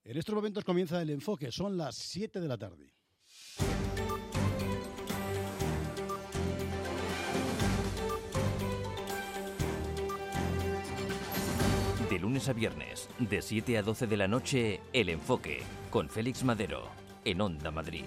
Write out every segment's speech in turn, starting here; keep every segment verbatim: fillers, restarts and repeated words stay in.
En estos momentos comienza el enfoque, son las siete de la tarde. De lunes a viernes, de siete a doce de la noche, El Enfoque, con Félix Madero, en Onda Madrid.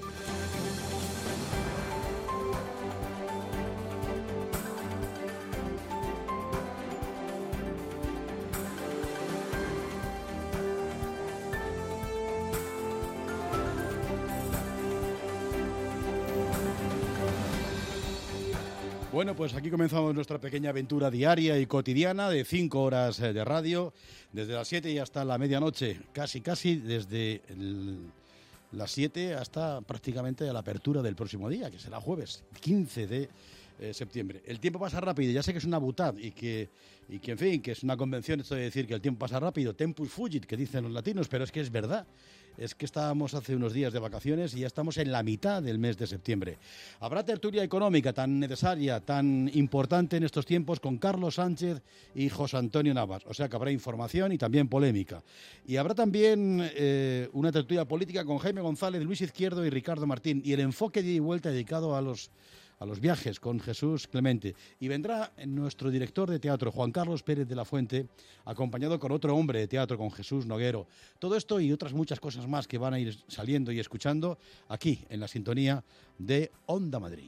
Bueno, pues aquí comenzamos nuestra pequeña aventura diaria y cotidiana de cinco horas de radio, desde las siete y hasta la medianoche, casi, casi desde el, las siete hasta prácticamente a la apertura del próximo día, que será jueves, quince de septiembre. El tiempo pasa rápido, ya sé que es una butad y que, y que, en fin, que es una convención esto de decir que el tiempo pasa rápido, tempus fugit, que dicen los latinos, pero es que es verdad. Es que estábamos hace unos días de vacaciones y ya estamos en la mitad del mes de septiembre. Habrá tertulia económica tan necesaria, tan importante en estos tiempos con Carlos Sánchez y José Antonio Navas. O sea que habrá información y también polémica. Y habrá también eh, una tertulia política con Jaime González, Luis Izquierdo y Ricardo Martín. Y el enfoque de ida y vuelta dedicado a los... a los viajes con Jesús Clemente. Y vendrá nuestro director de teatro, Juan Carlos Pérez de la Fuente, acompañado con otro hombre de teatro, con Jesús Noguero. Todo esto y otras muchas cosas más que van a ir saliendo y escuchando aquí, en la sintonía de Onda Madrid.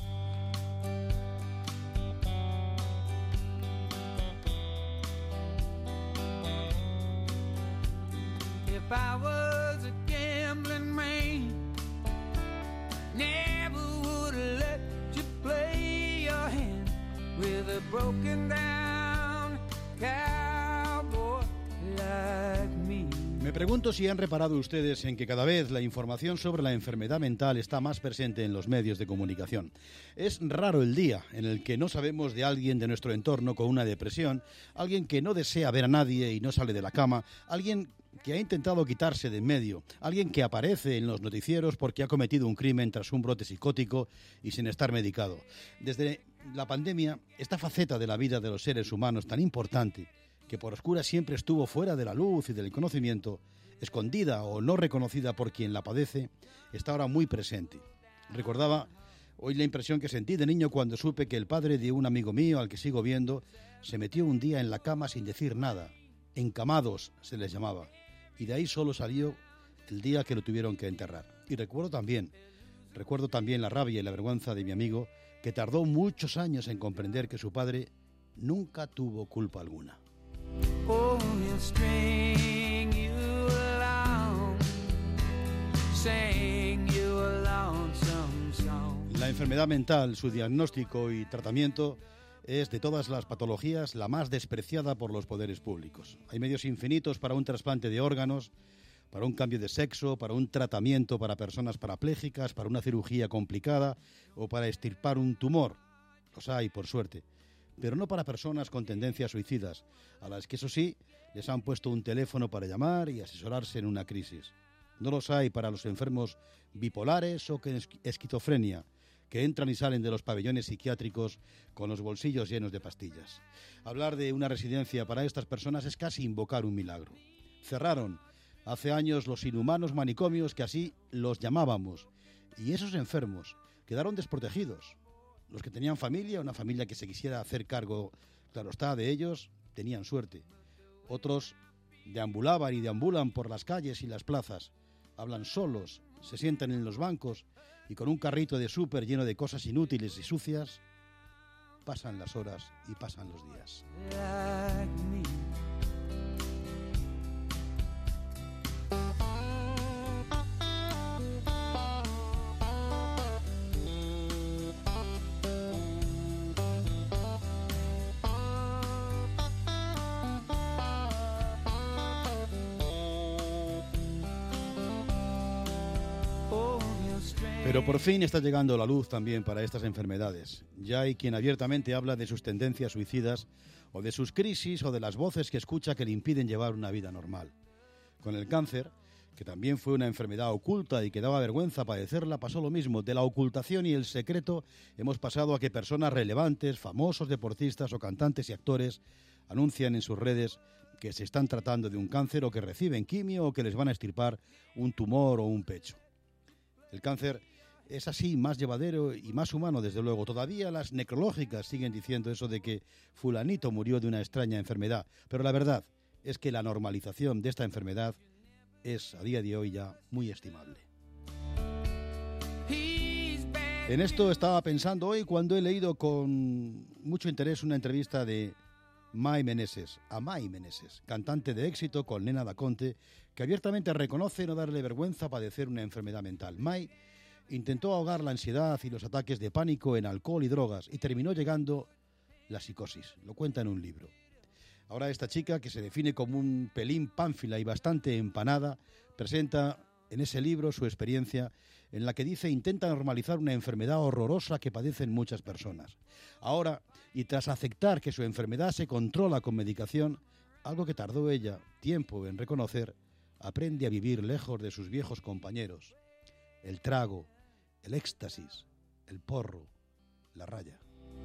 If I was a gambling man, never would have let play your hand with a broken down cowboy like me. Me pregunto si han reparado ustedes en que cada vez la información sobre la enfermedad mental está más presente en los medios de comunicación. Es raro el día en el que no sabemos de alguien de nuestro entorno con una depresión, alguien que no desea ver a nadie y no sale de la cama, alguien que ha intentado quitarse de en medio, alguien que aparece en los noticieros porque ha cometido un crimen tras un brote psicótico y sin estar medicado. Desde la pandemia, esta faceta de la vida de los seres humanos tan importante, que por oscura siempre estuvo fuera de la luz y del conocimiento, escondida o no reconocida por quien la padece, está ahora muy presente. Recordaba hoy la impresión que sentí de niño cuando supe que el padre de un amigo mío, al que sigo viendo, se metió un día en la cama sin decir nada. Encamados se les llamaba. Y de ahí solo salió el día que lo tuvieron que enterrar. Y recuerdo también, recuerdo también la rabia y la vergüenza de mi amigo, que tardó muchos años en comprender que su padre nunca tuvo culpa alguna. Oh, he'll string you along, sing you a lonesome song. La enfermedad mental, su diagnóstico y tratamiento es de todas las patologías la más despreciada por los poderes públicos. Hay medios infinitos para un trasplante de órganos, para un cambio de sexo, para un tratamiento para personas parapléjicas, para una cirugía complicada o para extirpar un tumor. Los hay, por suerte, pero no para personas con tendencias suicidas, a las que, eso sí, les han puesto un teléfono para llamar y asesorarse en una crisis. No los hay para los enfermos bipolares o con esquizofrenia, que entran y salen de los pabellones psiquiátricos con los bolsillos llenos de pastillas. Hablar de una residencia para estas personas es casi invocar un milagro. Cerraron hace años los inhumanos manicomios, que así los llamábamos, y esos enfermos quedaron desprotegidos. Los que tenían familia, una familia que se quisiera hacer cargo, claro está, de ellos, tenían suerte. Otros deambulaban y deambulan por las calles y las plazas, hablan solos, se sientan en los bancos y con un carrito de súper lleno de cosas inútiles y sucias, pasan las horas y pasan los días. Like me. Pero por fin está llegando la luz también para estas enfermedades. Ya hay quien abiertamente habla de sus tendencias suicidas o de sus crisis o de las voces que escucha que le impiden llevar una vida normal. Con el cáncer, que también fue una enfermedad oculta y que daba vergüenza padecerla, pasó lo mismo. De la ocultación y el secreto hemos pasado a que personas relevantes, famosos deportistas o cantantes y actores anuncian en sus redes que se están tratando de un cáncer o que reciben quimio o que les van a extirpar un tumor o un pecho. El cáncer es así más llevadero y más humano, desde luego. Todavía las necrológicas siguen diciendo eso de que fulanito murió de una extraña enfermedad, pero la verdad es que la normalización de esta enfermedad es a día de hoy ya muy estimable. En esto estaba pensando hoy cuando he leído con mucho interés una entrevista de Mai Meneses, a Mai Meneses, cantante de éxito con Nena Da Conte, que abiertamente reconoce no darle vergüenza padecer una enfermedad mental. Mai intentó ahogar la ansiedad y los ataques de pánico en alcohol y drogas y terminó llegando la psicosis. Lo cuenta en un libro. Ahora esta chica, que se define como un pelín pánfila y bastante empanada, presenta en ese libro su experiencia en la que dice intenta normalizar una enfermedad horrorosa que padecen muchas personas. Ahora, y tras aceptar que su enfermedad se controla con medicación, algo que tardó ella tiempo en reconocer, aprende a vivir lejos de sus viejos compañeros. El trago, el éxtasis, el porro, la raya.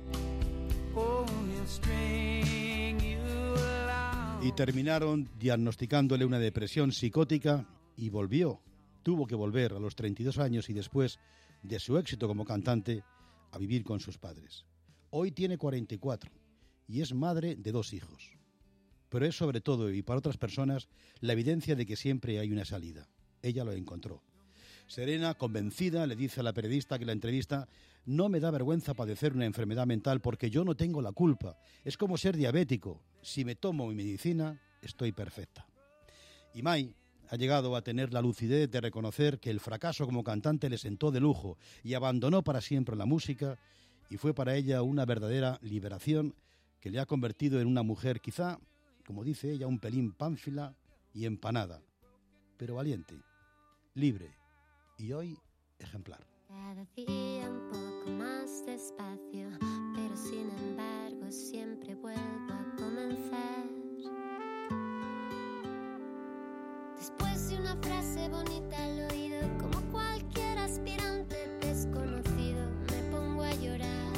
Y terminaron diagnosticándole una depresión psicótica y volvió, tuvo que volver a los treinta y dos años y después de su éxito como cantante a vivir con sus padres. Hoy tiene cuarenta y cuatro y es madre de dos hijos. Pero es sobre todo, y para otras personas, la evidencia de que siempre hay una salida. Ella lo encontró. Serena, convencida, le dice a la periodista que la entrevista: no me da vergüenza padecer una enfermedad mental porque yo no tengo la culpa. Es como ser diabético. Si me tomo mi medicina, estoy perfecta. Y Mai ha llegado a tener la lucidez de reconocer que el fracaso como cantante le sentó de lujo y abandonó para siempre la música, y fue para ella una verdadera liberación que le ha convertido en una mujer quizá, como dice ella, un pelín pánfila y empanada, pero valiente, libre y hoy ejemplar. Cada día un poco más despacio, pero sin embargo siempre vuelvo a comenzar. Después de una frase bonita al oído, como cualquier aspirante desconocido, me pongo a llorar.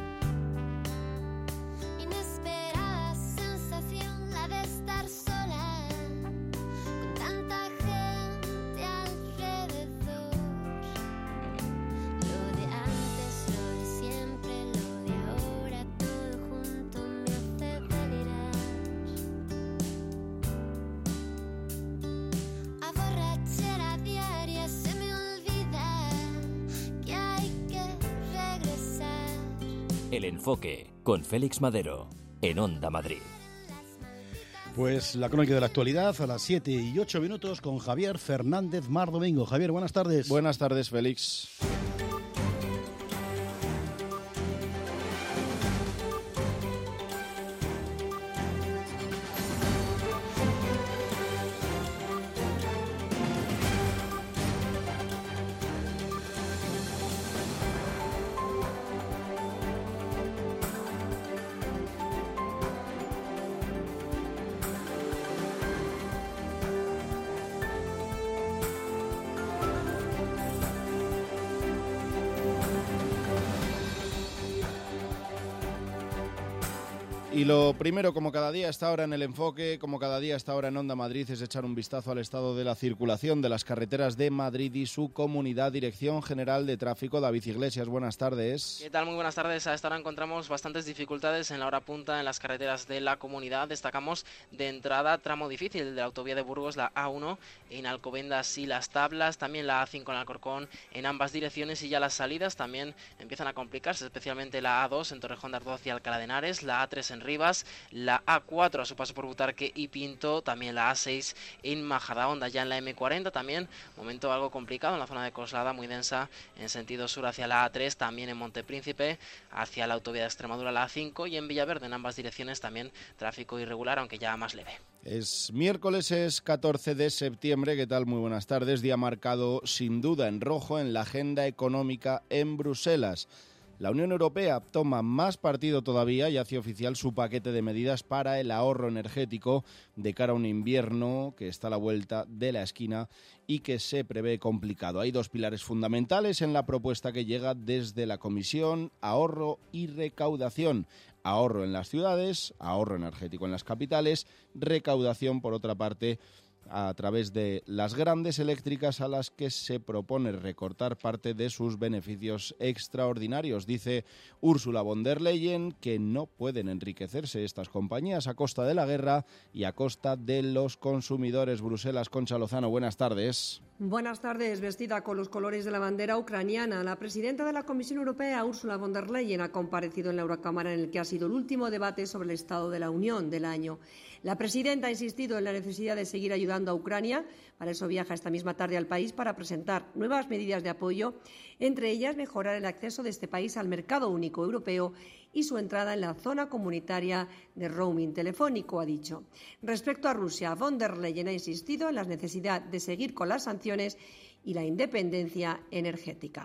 Inesperada sensación la de estar sola, con tanta gente alrededor. Lo de antes, lo de siempre, lo de ahora, todo junto me hace delirar. A borrachera diaria se me olvida que hay que regresar. El Enfoque, con Félix Madero, en Onda Madrid. Pues la crónica de la actualidad a las siete y ocho minutos con Javier Fernández Mar Domingo. Javier, buenas tardes. Buenas tardes, Félix. Y lo primero, como cada día está ahora en El Enfoque, como cada día está ahora en Onda Madrid, es echar un vistazo al estado de la circulación de las carreteras de Madrid y su comunidad. Dirección General de Tráfico, David Iglesias, buenas tardes. ¿Qué tal? Muy buenas tardes. A esta hora encontramos bastantes dificultades en la hora punta en las carreteras de la comunidad. Destacamos de entrada tramo difícil de la autovía de Burgos, la A uno, en Alcobendas y Las Tablas, también la A cinco en Alcorcón, en ambas direcciones, y ya las salidas también empiezan a complicarse, especialmente la A dos en Torrejón de Ardoz y Alcalá de Henares, la A tres en Rivas, la A cuatro a su paso por Butarque y Pinto, también la A seis en Majadahonda. Ya en la M cuarenta también momento algo complicado en la zona de Coslada, muy densa en sentido sur hacia la A tres, también en Montepríncipe hacia la autovía de Extremadura, la A cinco, y en Villaverde en ambas direcciones también tráfico irregular, aunque ya más leve. Es miércoles, es catorce de septiembre. ¿Qué tal? Muy buenas tardes. Día marcado sin duda en rojo en la agenda económica en Bruselas. La Unión Europea toma más partido todavía y hace oficial su paquete de medidas para el ahorro energético de cara a un invierno que está a la vuelta de la esquina y que se prevé complicado. Hay dos pilares fundamentales en la propuesta que llega desde la Comisión: ahorro y recaudación. Ahorro en las ciudades, ahorro energético en las capitales, recaudación, por otra parte, a través de las grandes eléctricas a las que se propone recortar parte de sus beneficios extraordinarios. Dice Ursula von der Leyen que no pueden enriquecerse estas compañías a costa de la guerra y a costa de los consumidores. Bruselas, Concha Lozano, buenas tardes. Buenas tardes. Vestida con los colores de la bandera ucraniana, la presidenta de la Comisión Europea, Ursula von der Leyen, ha comparecido en la Eurocámara en el que ha sido el último debate sobre el Estado de la Unión del año. La presidenta ha insistido en la necesidad de seguir ayudando a Ucrania. Para eso viaja esta misma tarde al país para presentar nuevas medidas de apoyo, entre ellas mejorar el acceso de este país al mercado único europeo y su entrada en la zona comunitaria de roaming telefónico, ha dicho. Respecto a Rusia, von der Leyen ha insistido en la necesidad de seguir con las sanciones y la independencia energética.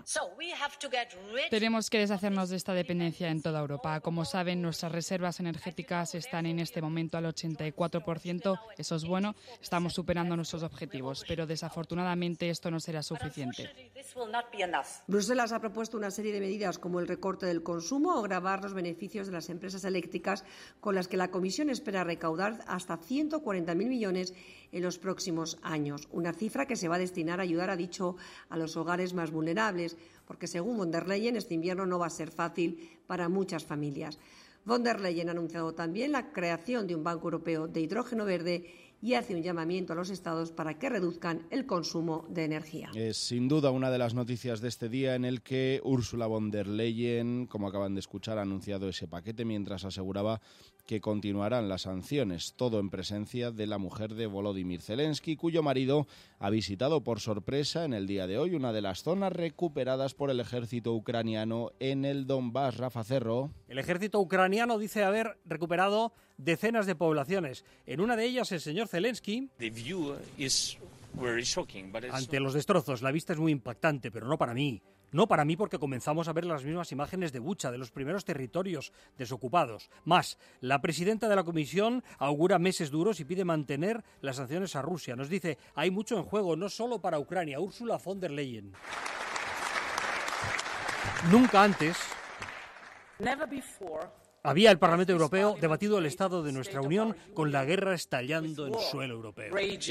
Tenemos que deshacernos de esta dependencia en toda Europa. Como saben, nuestras reservas energéticas están en este momento al ochenta y cuatro por ciento. Eso es bueno, estamos superando nuestros objetivos, pero desafortunadamente esto no será suficiente. Bruselas ha propuesto una serie de medidas como el recorte del consumo o gravar los beneficios de las empresas eléctricas, con las que la Comisión espera recaudar hasta ciento cuarenta mil millones en los próximos años, una cifra que se va a destinar a ayudar, ha dicho, a los hogares más vulnerables, porque según von der Leyen este invierno no va a ser fácil para muchas familias. Von der Leyen ha anunciado también la creación de un Banco Europeo de Hidrógeno Verde y hace un llamamiento a los Estados para que reduzcan el consumo de energía. Es sin duda una de las noticias de este día en el que Ursula von der Leyen, como acaban de escuchar, ha anunciado ese paquete mientras aseguraba que continuarán las sanciones, todo en presencia de la mujer de Volodymyr Zelensky, cuyo marido ha visitado por sorpresa en el día de hoy una de las zonas recuperadas por el ejército ucraniano en el Donbass. Rafa Cerro. El ejército ucraniano dice haber recuperado decenas de poblaciones. En una de ellas, el señor Zelensky, ante los destrozos, la vista es muy impactante, pero no para mí. No para mí, porque comenzamos a ver las mismas imágenes de Bucha, de los primeros territorios desocupados. Más, la presidenta de la Comisión augura meses duros y pide mantener las sanciones a Rusia. Nos dice, hay mucho en juego, no solo para Ucrania. Ursula von der Leyen. Nunca antes había el Parlamento Europeo debatido el estado de nuestra Unión con la guerra estallando en suelo europeo.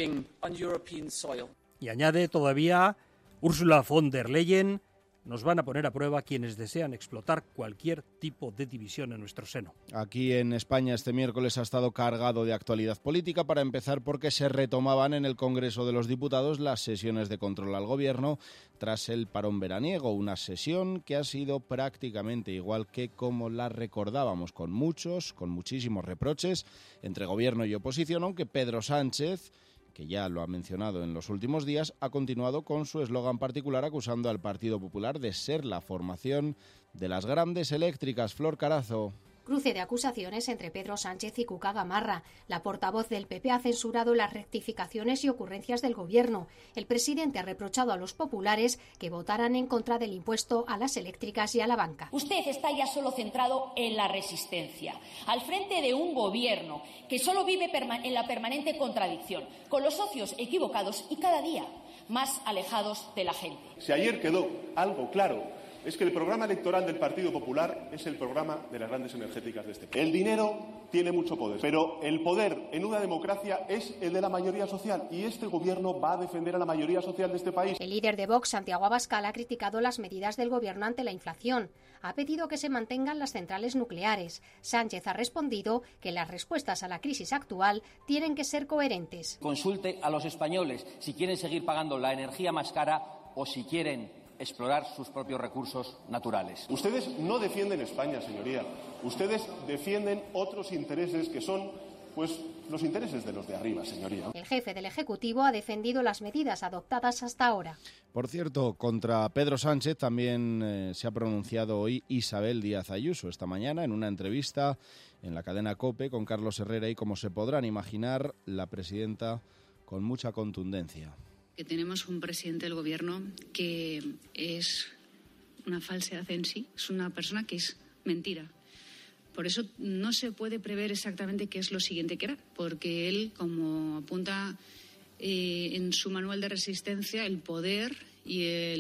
Y añade todavía Ursula von der Leyen, nos van a poner a prueba quienes desean explotar cualquier tipo de división en nuestro seno. Aquí en España este miércoles ha estado cargado de actualidad política, para empezar porque se retomaban en el Congreso de los Diputados las sesiones de control al Gobierno tras el parón veraniego, una sesión que ha sido prácticamente igual que como la recordábamos, con muchos, con muchísimos reproches entre Gobierno y oposición, aunque Pedro Sánchez, que ya lo ha mencionado en los últimos días, ha continuado con su eslogan particular acusando al Partido Popular de ser la formación de las grandes eléctricas. Flor Carazo. Cruce de acusaciones entre Pedro Sánchez y Cuca Gamarra. La portavoz del P P ha censurado las rectificaciones y ocurrencias del Gobierno. El presidente ha reprochado a los populares que votaran en contra del impuesto a las eléctricas y a la banca. Usted está ya solo centrado en la resistencia, al frente de un Gobierno que solo vive en la permanente contradicción, con los socios equivocados y cada día más alejados de la gente. Si ayer quedó algo claro, es que el programa electoral del Partido Popular es el programa de las grandes energéticas de este país. El dinero tiene mucho poder, pero el poder en una democracia es el de la mayoría social, y este Gobierno va a defender a la mayoría social de este país. El líder de Vox, Santiago Abascal, ha criticado las medidas del Gobierno ante la inflación. Ha pedido que se mantengan las centrales nucleares. Sánchez ha respondido que las respuestas a la crisis actual tienen que ser coherentes. Consulte a los españoles si quieren seguir pagando la energía más cara o si quieren explorar sus propios recursos naturales. Ustedes no defienden España, señoría. Ustedes defienden otros intereses que son, pues, los intereses de los de arriba, señoría. El jefe del Ejecutivo ha defendido las medidas adoptadas hasta ahora. Por cierto, contra Pedro Sánchez también eh, se ha pronunciado hoy Isabel Díaz Ayuso esta mañana en una entrevista en la cadena COPE con Carlos Herrera, y como se podrán imaginar, la presidenta con mucha contundencia. Que tenemos un presidente del Gobierno que es una falsedad en sí, es una persona que es mentira. Por eso no se puede prever exactamente qué es lo siguiente que hará, porque él, como apunta eh, en su manual de resistencia, el poder y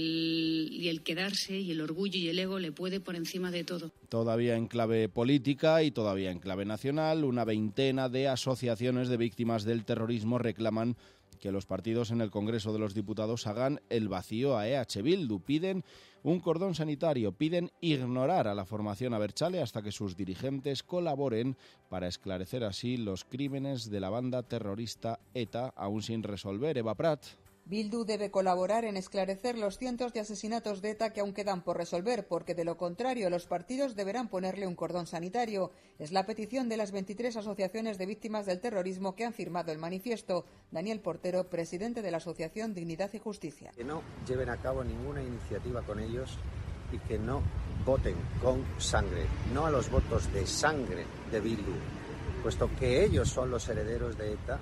el, y el quedarse y el orgullo y el ego le puede por encima de todo. Todavía en clave política y todavía en clave nacional, una veintena de asociaciones de víctimas del terrorismo reclaman que los partidos en el Congreso de los Diputados hagan el vacío a E H Bildu. Piden un cordón sanitario, piden ignorar a la formación Abertzale hasta que sus dirigentes colaboren para esclarecer así los crímenes de la banda terrorista ETA, aún sin resolver. Eva Prat. Bildu debe colaborar en esclarecer los cientos de asesinatos de ETA que aún quedan por resolver, porque de lo contrario los partidos deberán ponerle un cordón sanitario. Es la petición de las veintitrés asociaciones de víctimas del terrorismo que han firmado el manifiesto. Daniel Portero, presidente de la Asociación Dignidad y Justicia. Que no lleven a cabo ninguna iniciativa con ellos y que no voten con sangre, no a los votos de sangre de Bildu, puesto que ellos son los herederos de ETA,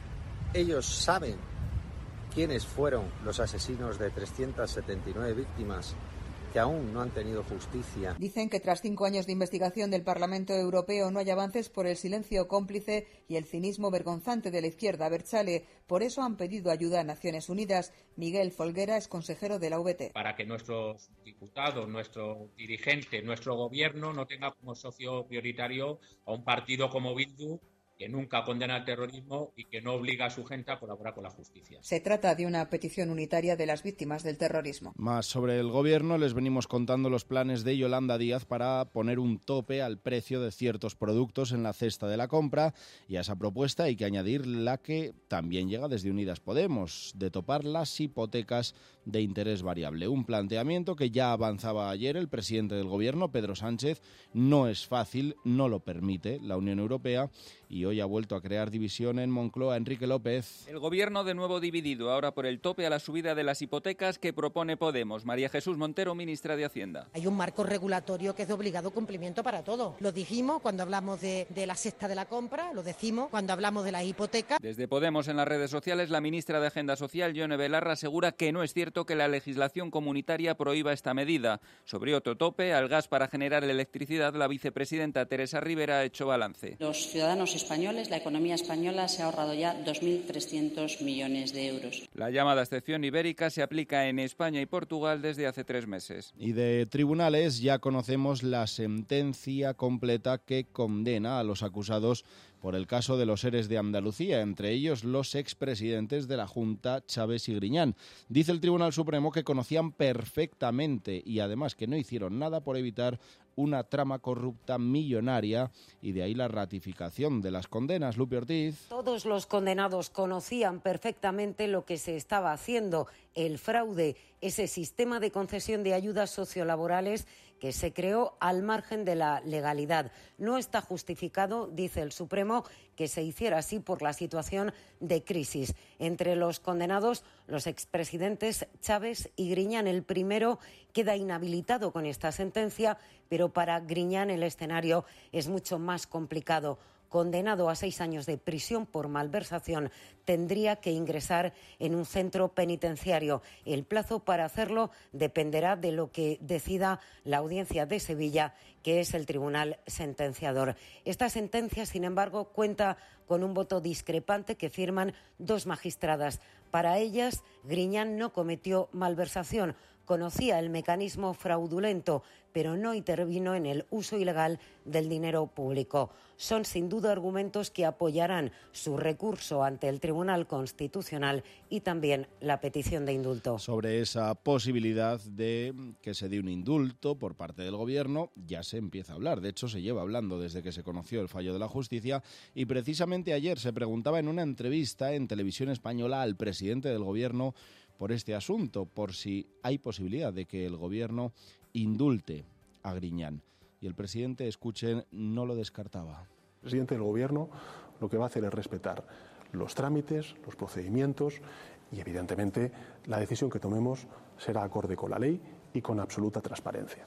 ellos saben quiénes fueron los asesinos de trescientas setenta y nueve víctimas que aún no han tenido justicia. Dicen que tras cinco años de investigación del Parlamento Europeo no hay avances por el silencio cómplice y el cinismo vergonzante de la izquierda abertzale. Por eso han pedido ayuda a Naciones Unidas. Miguel Folguera es consejero de la U V T. Para que nuestros diputados, nuestro dirigente, nuestro gobierno no tenga como socio prioritario a un partido como Bildu, que nunca condena el terrorismo y que no obliga a su gente a colaborar con la justicia. Se trata de una petición unitaria de las víctimas del terrorismo. Más sobre el gobierno, les venimos contando los planes de Yolanda Díaz para poner un tope al precio de ciertos productos en la cesta de la compra, y a esa propuesta hay que añadir la que también llega desde Unidas Podemos, de topar las hipotecas de interés variable. Un planteamiento que ya avanzaba ayer el presidente del gobierno, Pedro Sánchez. No es fácil, no lo permite la Unión Europea, y hoy ha vuelto a crear división en Moncloa. Enrique López. El gobierno de nuevo dividido, ahora por el tope a la subida de las hipotecas que propone Podemos. María Jesús Montero, ministra de Hacienda. Hay un marco regulatorio que es de obligado cumplimiento para todos. Lo dijimos cuando hablamos de, de la cesta de la compra, lo decimos cuando hablamos de las hipotecas. Desde Podemos en las redes sociales, la ministra de Agenda Social, Yone Belarra, asegura que no es cierto que la legislación comunitaria prohíba esta medida. Sobre otro tope, al gas para generar electricidad, la vicepresidenta Teresa Rivera ha hecho balance. Los ciudadanos españoles, la economía española se ha ahorrado ya dos mil trescientos millones de euros. La llamada excepción ibérica se aplica en España y Portugal desde hace tres meses. Y de tribunales ya conocemos la sentencia completa que condena a los acusados por el caso de los ERES de Andalucía, entre ellos los expresidentes de la Junta, Chaves y Griñán. Dice el Tribunal Supremo que conocían perfectamente y además que no hicieron nada por evitar una trama corrupta millonaria, y de ahí la ratificación de las condenas. Lupe Ortiz. Todos los condenados conocían perfectamente lo que se estaba haciendo, el fraude, ese sistema de concesión de ayudas sociolaborales que se creó al margen de la legalidad. No está justificado, dice el Supremo, que se hiciera así por la situación de crisis. Entre los condenados, los expresidentes Chaves y Griñán. El primero queda inhabilitado con esta sentencia, pero para Griñán el escenario es mucho más complicado. Condenado a seis años de prisión por malversación, tendría que ingresar en un centro penitenciario. El plazo para hacerlo dependerá de lo que decida la Audiencia de Sevilla, que es el tribunal sentenciador. Esta sentencia, sin embargo, cuenta con un voto discrepante que firman dos magistradas. Para ellas, Griñán no cometió malversación, conocía el mecanismo fraudulento, pero no intervino en el uso ilegal del dinero público. Son sin duda argumentos que apoyarán su recurso ante el Tribunal Constitucional y también la petición de indulto. Sobre esa posibilidad de que se dé un indulto por parte del Gobierno ya se empieza a hablar. De hecho, se lleva hablando desde que se conoció el fallo de la justicia, y precisamente ayer se preguntaba en una entrevista en Televisión Española al presidente del Gobierno por este asunto, por si hay posibilidad de que el Gobierno indulte a Griñán. Y el presidente, escuchen, no lo descartaba. El presidente del Gobierno lo que va a hacer es respetar los trámites, los procedimientos, y evidentemente la decisión que tomemos será acorde con la ley y con absoluta transparencia.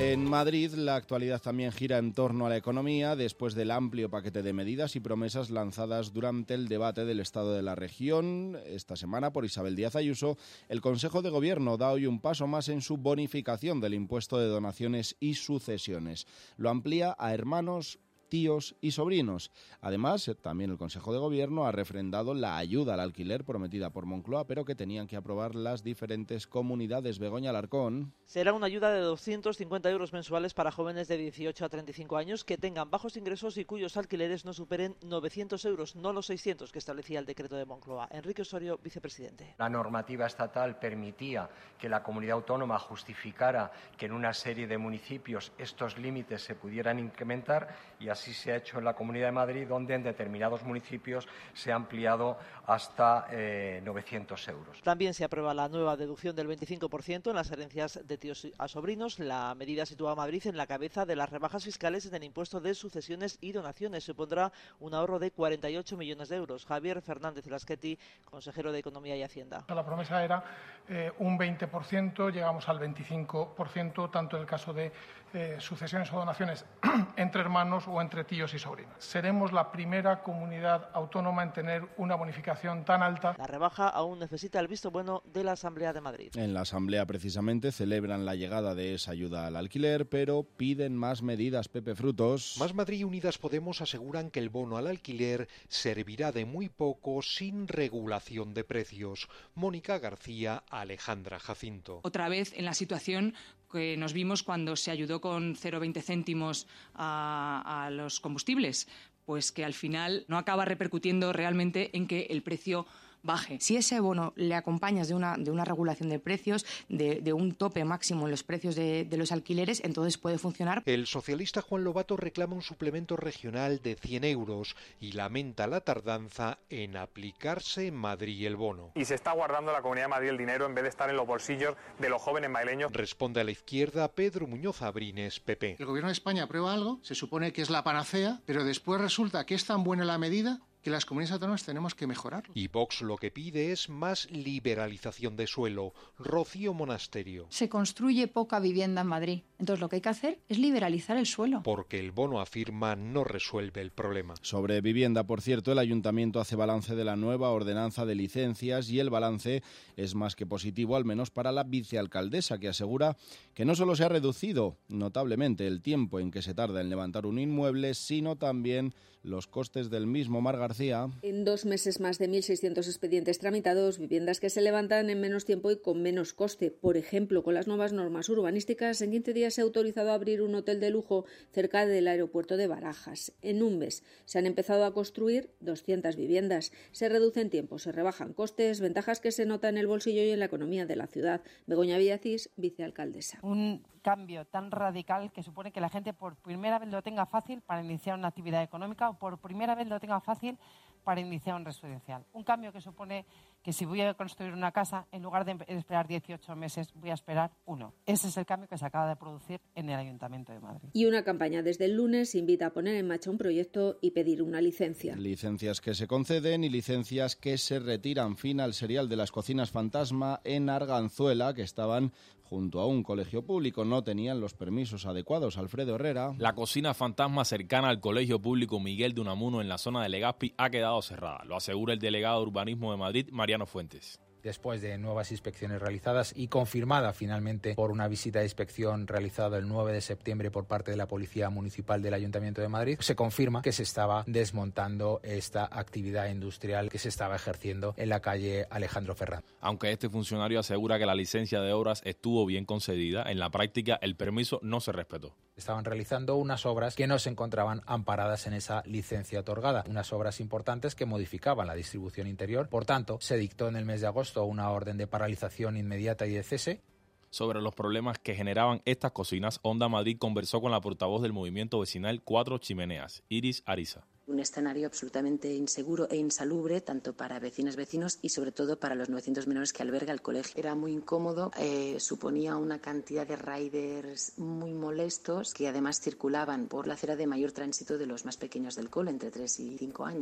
En Madrid, la actualidad también gira en torno a la economía, después del amplio paquete de medidas y promesas lanzadas durante el debate del Estado de la región. Esta semana, por Isabel Díaz Ayuso, el Consejo de Gobierno da hoy un paso más en su bonificación del impuesto de donaciones y sucesiones. Lo amplía a hermanos, tíos y sobrinos. Además, también el Consejo de Gobierno ha refrendado la ayuda al alquiler prometida por Moncloa, pero que tenían que aprobar las diferentes comunidades. Begoña Alarcón. Será una ayuda de doscientos cincuenta euros mensuales para jóvenes de dieciocho a treinta y cinco años que tengan bajos ingresos y cuyos alquileres no superen novecientos euros, no los seiscientos que establecía el decreto de Moncloa. Enrique Osorio, vicepresidente. La normativa estatal permitía que la comunidad autónoma justificara que en una serie de municipios estos límites se pudieran incrementar y así se ha hecho en la Comunidad de Madrid, donde en determinados municipios se ha ampliado hasta eh, novecientos euros. También se aprueba la nueva deducción del veinticinco por ciento en las herencias de tíos a sobrinos. La medida sitúa a Madrid en la cabeza de las rebajas fiscales en el impuesto de sucesiones y donaciones. Supondrá un ahorro de cuarenta y ocho millones de euros. Javier Fernández Lasqueti, consejero de Economía y Hacienda. La promesa era eh, un veinte por ciento, llegamos al veinticinco por ciento, tanto en el caso de eh, sucesiones o donaciones entre hermanos o entre tíos y sobrinos. Seremos la primera comunidad autónoma en tener una bonificación tan alta. La rebaja aún necesita el visto bueno de la Asamblea de Madrid. En la Asamblea, precisamente, celebran la llegada de esa ayuda al alquiler, pero piden más medidas. Pepe Frutos. Más Madrid y Unidas Podemos aseguran que el bono al alquiler servirá de muy poco sin regulación de precios. Mónica García, Alejandra Jacinto. Otra vez en la situación que nos vimos cuando se ayudó con cero coma veinte céntimos a, a los combustibles, pues que al final no acaba repercutiendo realmente en que el precio baje. Si ese bono le acompañas de una, de una regulación de precios, de, de un tope máximo en los precios de, de los alquileres, entonces puede funcionar. El socialista Juan Lobato reclama un suplemento regional de cien euros y lamenta la tardanza en aplicarse en Madrid el bono. Y se está guardando la Comunidad de Madrid el dinero en vez de estar en los bolsillos de los jóvenes madrileños. Responde a la izquierda Pedro Muñoz Abrines, P P. El Gobierno de España aprueba algo, se supone que es la panacea, pero después resulta que es tan buena la medida que las comunidades autónomas tenemos que mejorarlo. Y Vox lo que pide es más liberalización de suelo. Rocío Monasterio. Se construye poca vivienda en Madrid. Entonces lo que hay que hacer es liberalizar el suelo. Porque el bono, afirma, no resuelve el problema. Sobre vivienda, por cierto, el Ayuntamiento hace balance de la nueva ordenanza de licencias y el balance es más que positivo, al menos para la vicealcaldesa, que asegura que no solo se ha reducido notablemente el tiempo en que se tarda en levantar un inmueble, sino también los costes del mismo. Mar García. En dos meses más de mil seiscientos expedientes tramitados, viviendas que se levantan en menos tiempo y con menos coste. Por ejemplo, con las nuevas normas urbanísticas, en quince días se ha autorizado a abrir un hotel de lujo cerca del aeropuerto de Barajas. En un mes se han empezado a construir doscientas viviendas. Se reducen tiempos, se rebajan costes, ventajas que se notan en el bolsillo y en la economía de la ciudad. Begoña Villacís, vicealcaldesa. Un cambio tan radical que supone que la gente por primera vez lo tenga fácil para iniciar una actividad económica o por primera vez lo tenga fácil para iniciar un residencial. Un cambio que supone que si voy a construir una casa, en lugar de esperar dieciocho meses, voy a esperar uno. Ese es el cambio que se acaba de producir en el Ayuntamiento de Madrid. Y una campaña desde el lunes invita a poner en marcha un proyecto y pedir una licencia. Licencias que se conceden y licencias que se retiran. Fin al serial de las cocinas fantasma en Arganzuela, que estaban junto a un colegio público, no tenían los permisos adecuados. Alfredo Herrera. La cocina fantasma cercana al colegio público Miguel de Unamuno en la zona de Legazpi ha quedado cerrada. Lo asegura el delegado de Urbanismo de Madrid, Mariano Fuentes. Después de nuevas inspecciones realizadas y confirmada finalmente por una visita de inspección realizada el nueve de septiembre por parte de la Policía Municipal del Ayuntamiento de Madrid, se confirma que se estaba desmontando esta actividad industrial que se estaba ejerciendo en la calle Alejandro Ferrán. Aunque este funcionario asegura que la licencia de obras estuvo bien concedida, en la práctica el permiso no se respetó. Estaban realizando unas obras que no se encontraban amparadas en esa licencia otorgada, unas obras importantes que modificaban la distribución interior. Por tanto, se dictó en el mes de agosto una orden de paralización inmediata y de cese. Sobre los problemas que generaban estas cocinas, Onda Madrid conversó con la portavoz del movimiento vecinal Cuatro Chimeneas, Iris Ariza. Un escenario absolutamente inseguro e insalubre, tanto para vecinas, vecinos y sobre todo para los novecientos menores que alberga el colegio. Era muy incómodo, eh, suponía una cantidad de riders muy molestos que además circulaban por la acera de mayor tránsito de los más pequeños del cole, entre tres y cinco años.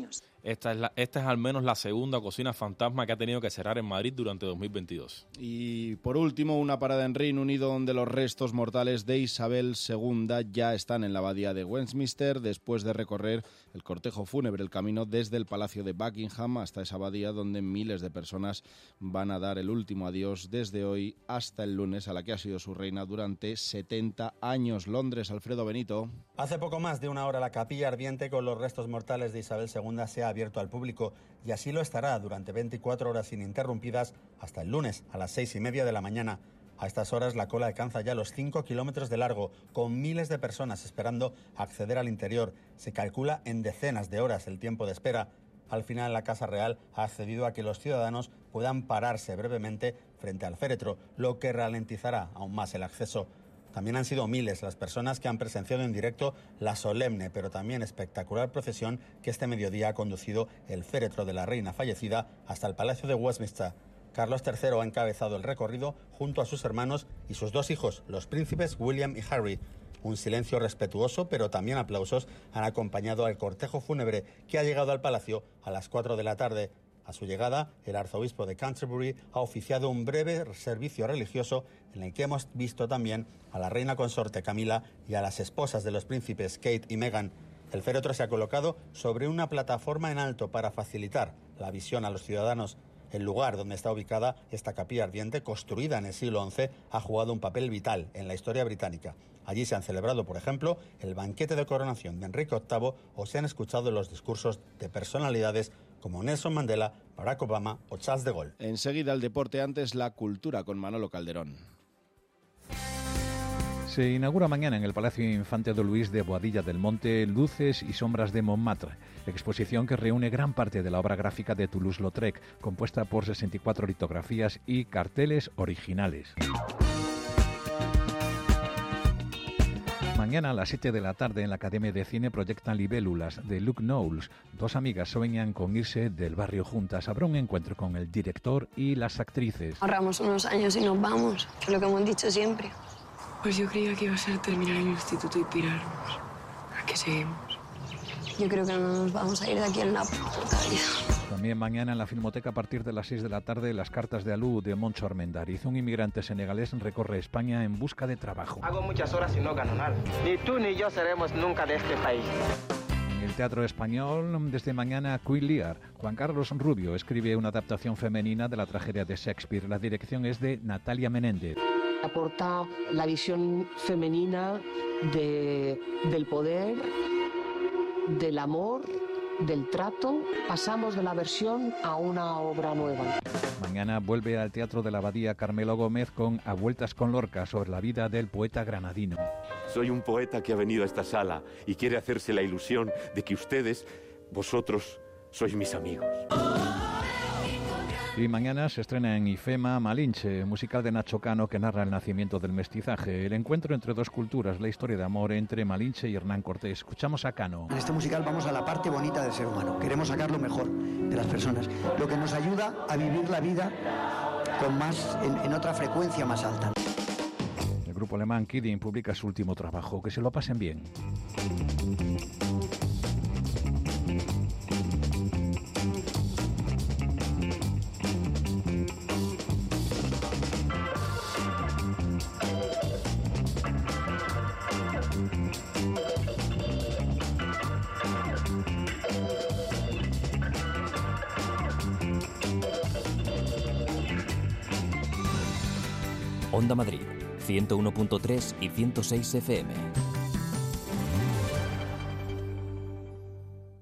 Esta es, la, esta es al menos la segunda cocina fantasma que ha tenido que cerrar en Madrid durante dos mil veintidós. Y por último, una parada en Reino Unido donde los restos mortales de Isabel segunda ya están en la abadía de Westminster después de recorrer el cortejo fúnebre, el camino desde el Palacio de Buckingham hasta esa abadía donde miles de personas van a dar el último adiós desde hoy hasta el lunes a la que ha sido su reina durante setenta años. Londres, Alfredo Benito. Hace poco más de una hora la capilla ardiente con los restos mortales de Isabel segunda se ha abierto al público y así lo estará durante veinticuatro horas ininterrumpidas hasta el lunes a las seis y media de la mañana. A estas horas la cola alcanza ya los cinco kilómetros de largo, con miles de personas esperando acceder al interior. Se calcula en decenas de horas el tiempo de espera. Al final la Casa Real ha accedido a que los ciudadanos puedan pararse brevemente frente al féretro, lo que ralentizará aún más el acceso. También han sido miles las personas que han presenciado en directo la solemne pero también espectacular procesión que este mediodía ha conducido el féretro de la reina fallecida hasta el Palacio de Westminster. Carlos tercero ha encabezado el recorrido junto a sus hermanos y sus dos hijos, los príncipes William y Harry. Un silencio respetuoso pero también aplausos han acompañado al cortejo fúnebre que ha llegado al palacio a las cuatro de la tarde. A su llegada, el arzobispo de Canterbury ha oficiado un breve servicio religioso en el que hemos visto también a la reina consorte Camila y a las esposas de los príncipes Kate y Meghan. El féretro se ha colocado sobre una plataforma en alto para facilitar la visión a los ciudadanos. El lugar donde está ubicada esta capilla ardiente, construida en el siglo once, ha jugado un papel vital en la historia británica. Allí se han celebrado, por ejemplo, el banquete de coronación de Enrique octavo o se han escuchado los discursos de personalidades como Nelson Mandela, Barack Obama o Charles de Gaulle. Enseguida el deporte, antes la cultura con Manolo Calderón. Se inaugura mañana en el Palacio Infante Don Luis de Boadilla del Monte Luces y sombras de Montmartre, exposición que reúne gran parte de la obra gráfica de Toulouse-Lautrec, compuesta por sesenta y cuatro litografías y carteles originales. Mañana a las siete de la tarde en la Academia de Cine proyectan Libélulas de Luke Knowles. Dos amigas sueñan con irse del barrio juntas. Habrá un encuentro con el director y las actrices. Ahorramos unos años y nos vamos, que es lo que hemos dicho siempre. Pues yo creía que iba a ser terminar el instituto y pirarnos. ¿A qué seguimos? Yo creo que no nos vamos a ir de aquí en la puta vida. También mañana en la Filmoteca a partir de las seis de la tarde Las cartas de Alú de Moncho Armendariz. Un inmigrante senegalés recorre España en busca de trabajo. Hago muchas horas y no gano nada. Ni tú ni yo seremos nunca de este país. En el Teatro Español, desde mañana, Queen Lear. Juan Carlos Rubio escribe una adaptación femenina de la tragedia de Shakespeare. La dirección es de Natalia Menéndez. Aporta la visión femenina de, del poder, del amor, del trato. Pasamos de la versión a una obra nueva. Mañana vuelve al Teatro de la Abadía Carmelo Gómez con A Vueltas con Lorca, sobre la vida del poeta granadino. Soy un poeta que ha venido a esta sala y quiere hacerse la ilusión de que ustedes, vosotros, sois mis amigos. Y mañana se estrena en IFEMA Malinche, musical de Nacho Cano que narra el nacimiento del mestizaje, el encuentro entre dos culturas, la historia de amor entre Malinche y Hernán Cortés. Escuchamos a Cano. En este musical vamos a la parte bonita del ser humano, queremos sacar lo mejor de las personas, lo que nos ayuda a vivir la vida con más, en, en otra frecuencia más alta. El grupo alemán Kidding publica su último trabajo, que se lo pasen bien. Onda Madrid, ciento uno punto tres y ciento seis F M.